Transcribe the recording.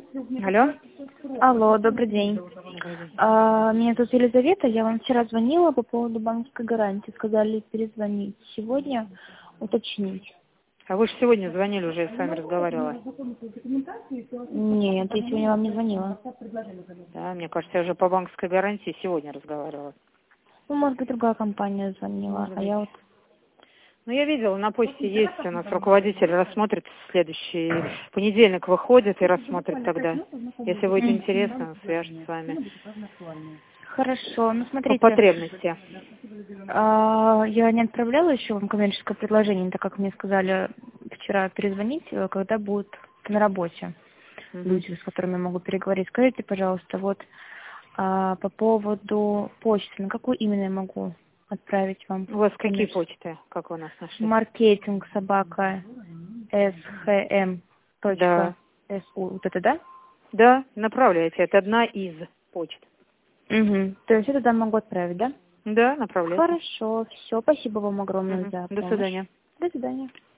Алло. Алло, добрый день. Меня зовут Елизавета. Я вам вчера звонила по поводу банковской гарантии. Сказали перезвонить сегодня, уточнить. А вы же сегодня звонили уже, я с вами разговаривала. Нет, я сегодня вам не звонила. Да, мне кажется, я уже по банковской гарантии сегодня разговаривала. Ну, может быть, другая компания звонила, Может а быть. я вот... Ну, я видела, на почте есть у нас руководитель, рассмотрит в следующий понедельник, выходит и рассмотрит тогда. Если будет интересно, он свяжется с вами. Хорошо, ну По смотрите, потребности. я не отправляла еще вам коммерческое предложение, так как мне сказали вчера перезвонить, когда будут на работе люди, с которыми я могу переговорить. Скажите, пожалуйста, вот по поводу почты, на какую именно я могу отправить вам? У вас какие почты, как вы нас нашли? Маркетинг собака shm.su. Да. Вот это, да? Да, направляйте. Это одна из почт. Угу. То есть я туда могу отправить, да? Да, направляйте. Хорошо, все. Спасибо вам огромное за До помощь. свидания. До свидания.